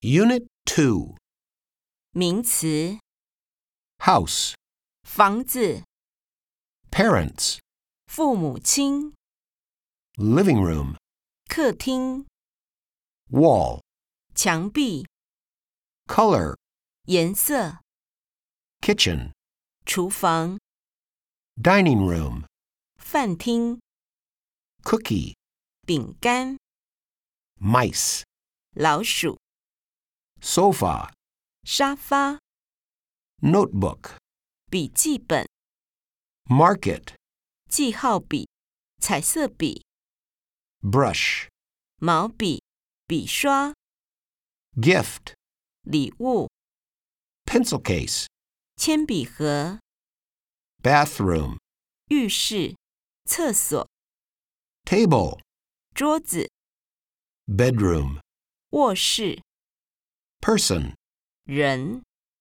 Unit 2. 名词 House. 房子 Parents. 父母亲 Living room. 客厅 Wall. 墙壁 Color. 颜色 Kitchen. 厨房 Dining room. 饭厅 Cookie. 饼干 Mice. 老鼠 Sofa. 沙发 Notebook. 笔记本 Market. 记号笔彩色笔 Brush. 毛笔笔刷 Gift. 礼物 Pencil case. 铅笔盒 Bathroom. 浴室厕所 Table. 桌子 Bedroom. 卧室 Person. 人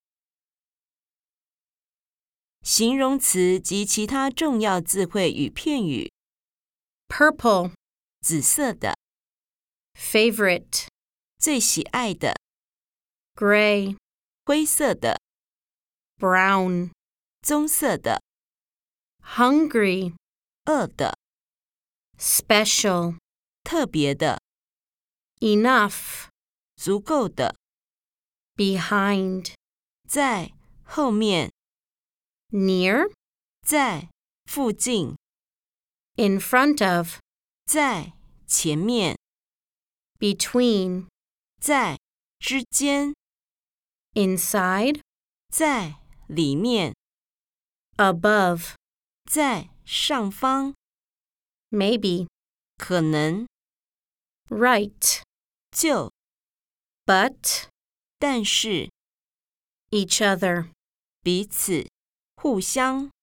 形容词及其他重要字汇与片语 Purple, 紫色的 favorite, 最喜爱的 gray, 灰色的 brown, 棕色的 hungry, 饿的 special, 特别的 enough, 足够的 behind, 在后面 near, 在附近 in front of, 在前面 between, 在之间 inside, 在里面 above, 在上方 maybe, 可能 right, 就 but, 但是 each other. 彼此互相